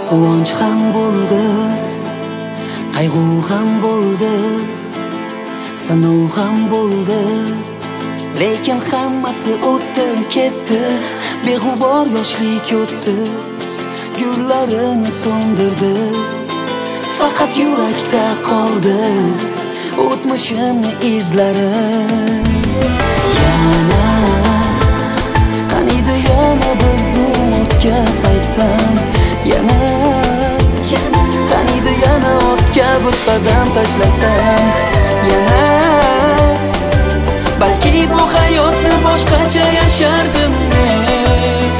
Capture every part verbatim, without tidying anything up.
Quvonch ham bo'ldi, qayg'u ham bo'ldi, sinov ham bo'ldi, lekin hammasi o'tdi ketdi. Beg'ubor yoshlik o'tdi, gullarini so'ndirdi, faqat yurakda qoldi o'tmishimni izlari. Yana qaniydi yana bir zum ortga qaytsam, yana qaniydi yana ortga bir qadam tashlasam, yana balki bu hayotni boshqacha yashardim men.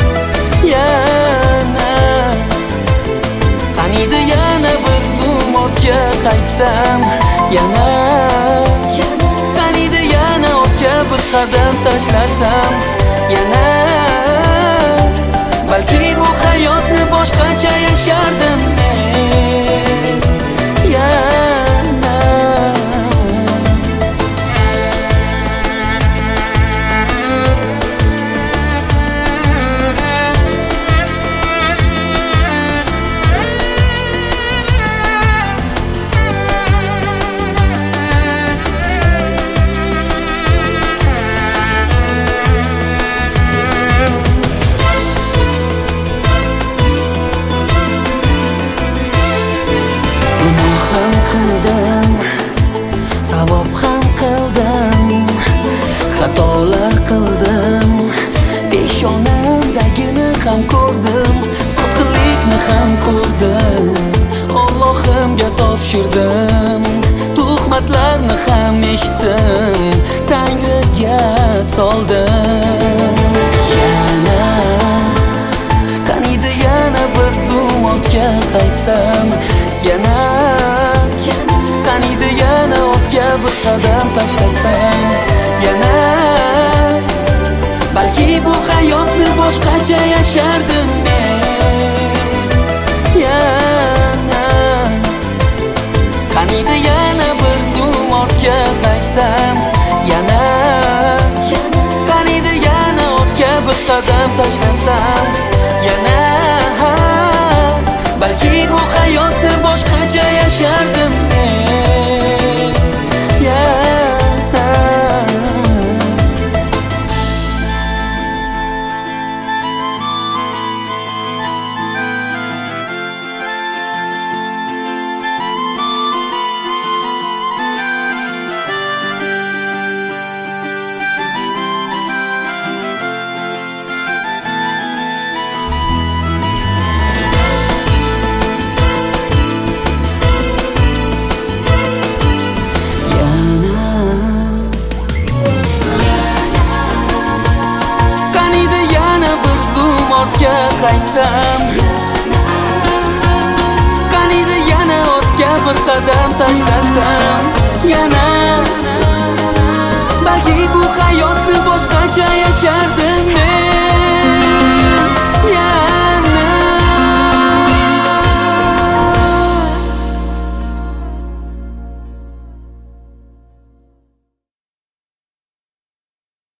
Yana qaniydi yana bir zum ortga qaytsam, yana qaniydi yana ortga bir qadam tashlasam, yana balki bu hayotni boshqacha yashardim men. Yana savob ham qildim, xatolar qildim, peshonamdagini ham ko'rdim, sotqinlikni ham ko'rdim, Allohimga topshirdim, tuhmatlarni ham eshitdim, Tangriga soldim. Yana qaniydi yana bir zum ortga qaytsam, yana qaniydi yana o'tga bir qadam tashlasam, yana balki bu hayotni boshqacha yashardim men. Yana qaniydi yana bir zum ortga qaytsam, yana qaniydi yana o'tga bir qadam tashlasam, yana balki bu hayotni boshqacha yashardim men. Yana ortga qaytsam, qaniydi yana ortga bir qadam tashlasam, yana balki bu hayotni boshqacha yashardim.